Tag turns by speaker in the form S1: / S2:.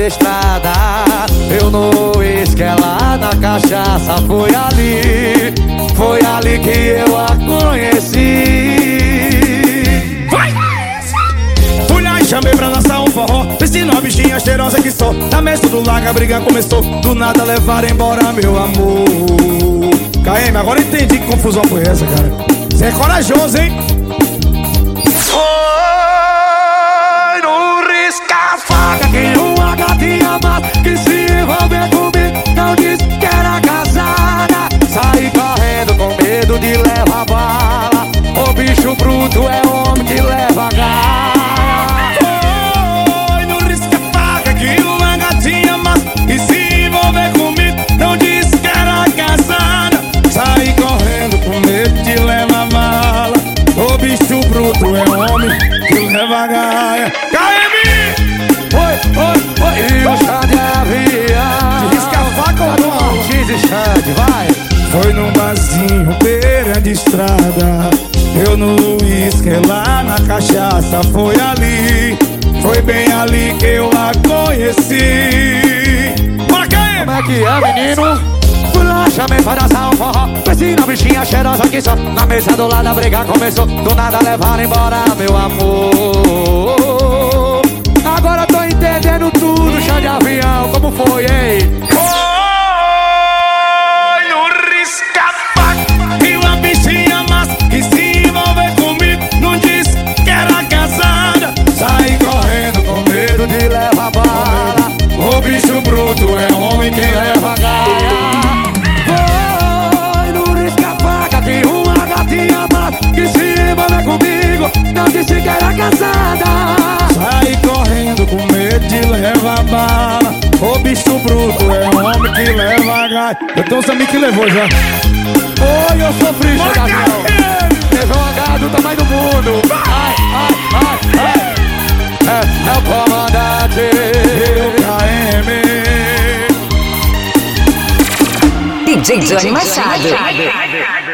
S1: estrada. Eu no uísque, ela na cachaça. Foi ali que eu a conheci.
S2: Vai! Fui lá e chamei pra dançar um forró. Vestindo uma bichinha cheirosa que só. Na mesa do lago a briga começou. Do nada levaram embora meu amor. KM, agora entendi que confusão foi essa, cara. Você é corajoso, hein?
S1: Foi no risca-faca que uma gatinha mata que se envolveu comigo. Não disse que era casada. Saí correndo com medo de levar bala. O bicho bruto é homem que leva gala.
S2: Foi no risca-faca que uma gatinha mata que se envolveu comigo. Não disse que era casada. Saí correndo com medo de levar bala. O bicho bruto é homem que leva gaia. KM!
S1: Foi, e o Xande avião.
S2: Risca-faca ou não?
S1: X e Xande, vai.
S2: Foi num barzinho, beira de estrada. Eu no uísque, lá na cachaça. Foi bem ali que eu a conheci. Bora, KM!
S1: Como é que é, menino? Fui lá, chamei pra dançar um forró. Vestindo a bichinha cheirosa que só. Na mesa do lado a briga começou. Do nada levaram embora meu amor. Agora tô entendendo tudo, chá de avião, como foi, hein?
S2: Foi no risca-faca e uma bichinha massa que se envolveu comigo. Não disse que era casada. Saí correndo com medo
S1: De leva bala,
S2: O bicho bruto é homem que leva gaia.
S1: foi no risca-faca que uma gatinha mata que se envolveu comigo. Não disse que era casada.
S2: Saí correndo com medo de levar bala. O bicho bruto é homem que leva gaia. Eu tenho uns amigos que levou já.
S1: Oi, eu sofri, chá de avião. Levou uma garra do tamanho do mundo. Ai. É o comandante.
S2: KM.
S3: DJ Johnny Machado.